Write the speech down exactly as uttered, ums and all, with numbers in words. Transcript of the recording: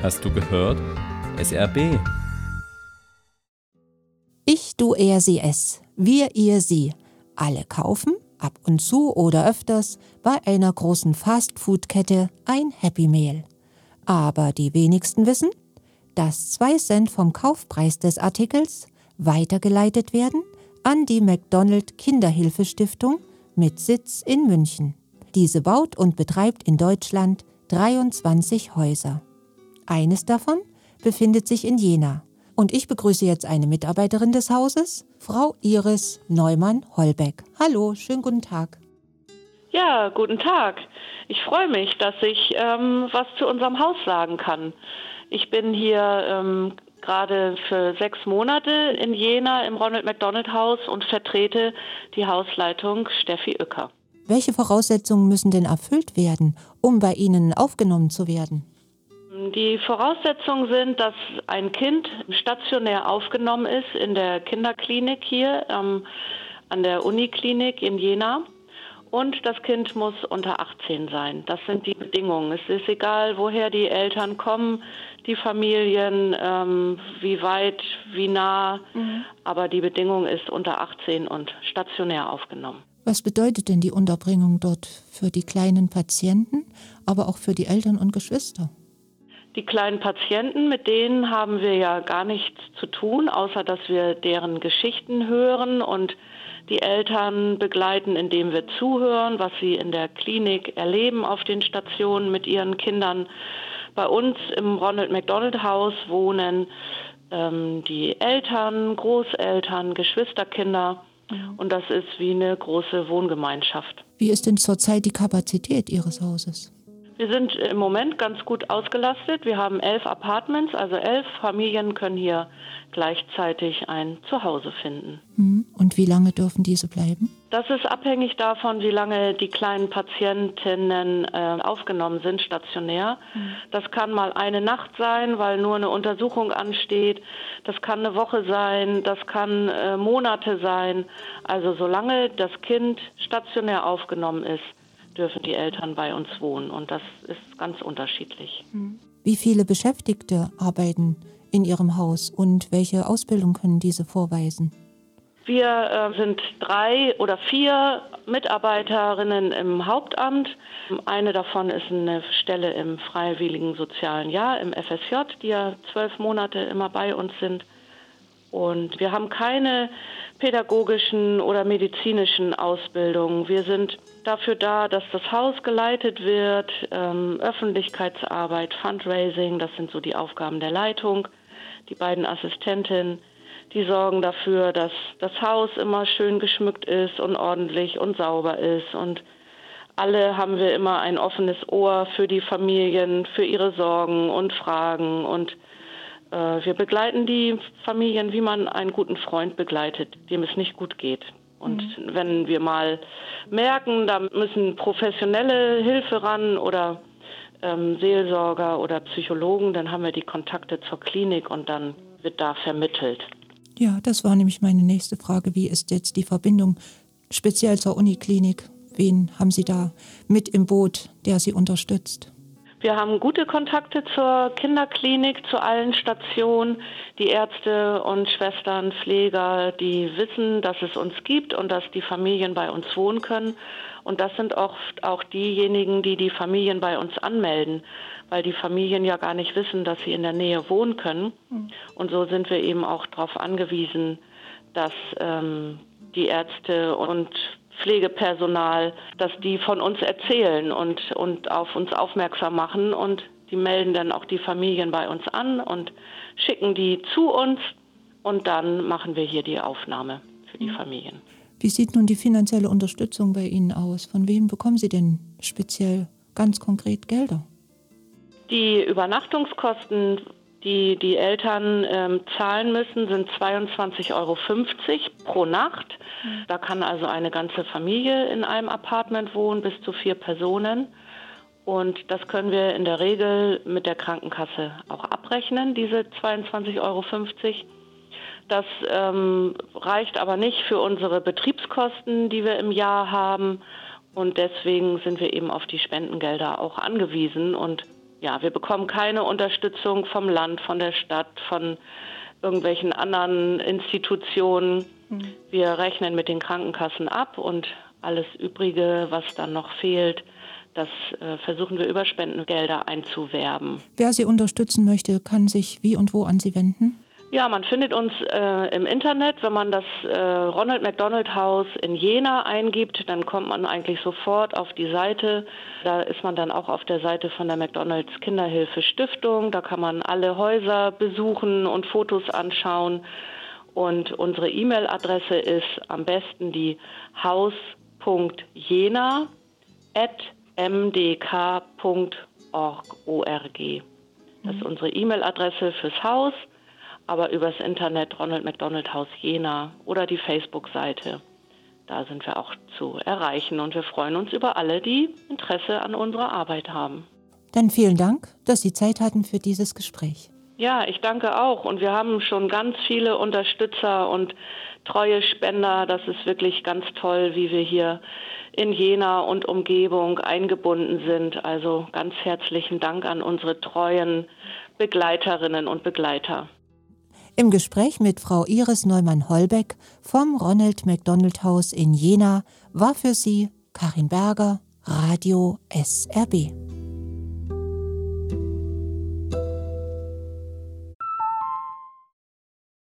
Hast du gehört? S R B. Ich, du, er, sie, es. Wir, ihr, sie. Alle kaufen, ab und zu oder öfters, bei einer großen Fastfood-Kette ein Happy Meal. Aber die wenigsten wissen, dass zwei Cent vom Kaufpreis des Artikels weitergeleitet werden an die McDonald Kinderhilfestiftung mit Sitz in München. Diese baut und betreibt in Deutschland dreiundzwanzig Häuser. Eines davon befindet sich in Jena. Und ich begrüße jetzt eine Mitarbeiterin des Hauses, Frau Iris Neumann-Holbeck. Hallo, schönen guten Tag. Ja, guten Tag. Ich freue mich, dass ich ähm, was zu unserem Haus sagen kann. Ich bin hier ähm, gerade für sechs Monate in Jena im Ronald McDonald Haus und vertrete die Hausleitung Steffi Uecker. Welche Voraussetzungen müssen denn erfüllt werden, um bei Ihnen aufgenommen zu werden? Die Voraussetzungen sind, dass ein Kind stationär aufgenommen ist in der Kinderklinik hier ähm, an der Uniklinik in Jena. Und das Kind muss unter achtzehn sein. Das sind die Bedingungen. Es ist egal, woher die Eltern kommen, die Familien, ähm, wie weit, wie nah. Mhm. Aber die Bedingung ist unter achtzehn und stationär aufgenommen. Was bedeutet denn die Unterbringung dort für die kleinen Patienten, aber auch für die Eltern und Geschwister? Die kleinen Patienten, mit denen haben wir ja gar nichts zu tun, außer dass wir deren Geschichten hören und die Eltern begleiten, indem wir zuhören, was sie in der Klinik erleben auf den Stationen mit ihren Kindern. Bei uns im Ronald McDonald Haus wohnen ähm, die Eltern, Großeltern, Geschwisterkinder und das ist wie eine große Wohngemeinschaft. Wie ist denn zurzeit die Kapazität Ihres Hauses? Wir sind im Moment ganz gut ausgelastet. Wir haben elf Apartments, also elf Familien können hier gleichzeitig ein Zuhause finden. Und wie lange dürfen diese bleiben? Das ist abhängig davon, wie lange die kleinen Patientinnen äh, aufgenommen sind, stationär. Mhm. Das kann mal eine Nacht sein, weil nur eine Untersuchung ansteht. Das kann eine Woche sein, das kann äh, Monate sein. Also solange das Kind stationär aufgenommen ist, dürfen die Eltern bei uns wohnen und das ist ganz unterschiedlich. Wie viele Beschäftigte arbeiten in Ihrem Haus und welche Ausbildung können diese vorweisen? Wir äh, sind drei oder vier Mitarbeiterinnen im Hauptamt. Eine davon ist eine Stelle im freiwilligen sozialen Jahr, im F S J, die ja zwölf Monate immer bei uns sind. Und wir haben keine pädagogischen oder medizinischen Ausbildungen. Wir sind dafür da, dass das Haus geleitet wird, ähm, Öffentlichkeitsarbeit, Fundraising, das sind so die Aufgaben der Leitung. Die beiden Assistentinnen, die sorgen dafür, dass das Haus immer schön geschmückt ist und ordentlich und sauber ist. Und alle haben wir immer ein offenes Ohr für die Familien, für ihre Sorgen und Fragen und wir begleiten die Familien, wie man einen guten Freund begleitet, dem es nicht gut geht. Und mhm. wenn wir mal merken, da müssen professionelle Hilfe ran oder ähm, Seelsorger oder Psychologen, dann haben wir die Kontakte zur Klinik und dann wird da vermittelt. Ja, das war nämlich meine nächste Frage. Wie ist jetzt die Verbindung speziell zur Uniklinik? Wen haben Sie da mit im Boot, der Sie unterstützt? Wir haben gute Kontakte zur Kinderklinik, zu allen Stationen. Die Ärzte und Schwestern, Pfleger, die wissen, dass es uns gibt und dass die Familien bei uns wohnen können. Und das sind oft auch diejenigen, die die Familien bei uns anmelden, weil die Familien ja gar nicht wissen, dass sie in der Nähe wohnen können. Und so sind wir eben auch darauf angewiesen, dass ähm, die Ärzte und Pflegepersonal, dass die von uns erzählen und, und auf uns aufmerksam machen und die melden dann auch die Familien bei uns an und schicken die zu uns und dann machen wir hier die Aufnahme für die Familien. Wie sieht nun die finanzielle Unterstützung bei Ihnen aus? Von wem bekommen Sie denn speziell ganz konkret Gelder? Die Übernachtungskosten, die die Eltern ähm, zahlen müssen, sind zweiundzwanzig Euro fünfzig pro Nacht. Da kann also eine ganze Familie in einem Apartment wohnen, bis zu vier Personen. Und das können wir in der Regel mit der Krankenkasse auch abrechnen, diese zweiundzwanzig Euro fünfzig. Das ähm, reicht aber nicht für unsere Betriebskosten, die wir im Jahr haben. Und deswegen sind wir eben auf die Spendengelder auch angewiesen. Und ja, wir bekommen keine Unterstützung vom Land, von der Stadt, von irgendwelchen anderen Institutionen. Mhm. Wir rechnen mit den Krankenkassen ab und alles Übrige, was dann noch fehlt, das äh, versuchen wir über Spendengelder einzuwerben. Wer Sie unterstützen möchte, kann sich wie und wo an Sie wenden? Ja, man findet uns äh, im Internet. Wenn man das äh, Ronald McDonald House in Jena eingibt, dann kommt man eigentlich sofort auf die Seite. Da ist man dann auch auf der Seite von der McDonalds Kinderhilfe Stiftung. Da kann man alle Häuser besuchen und Fotos anschauen. Und unsere E-Mail-Adresse ist am besten die haus punkt jena at m d k punkt org. Das ist unsere E-Mail-Adresse fürs Haus. Aber übers Internet Ronald McDonald House Jena oder die Facebook-Seite. Da sind wir auch zu erreichen und wir freuen uns über alle, die Interesse an unserer Arbeit haben. Dann vielen Dank, dass Sie Zeit hatten für dieses Gespräch. Ja, ich danke auch und wir haben schon ganz viele Unterstützer und treue Spender. Das ist wirklich ganz toll, wie wir hier in Jena und Umgebung eingebunden sind. Also ganz herzlichen Dank an unsere treuen Begleiterinnen und Begleiter. Im Gespräch mit Frau Iris Neumann-Holbeck vom Ronald McDonald House in Jena war für Sie Karin Berger, Radio S R B.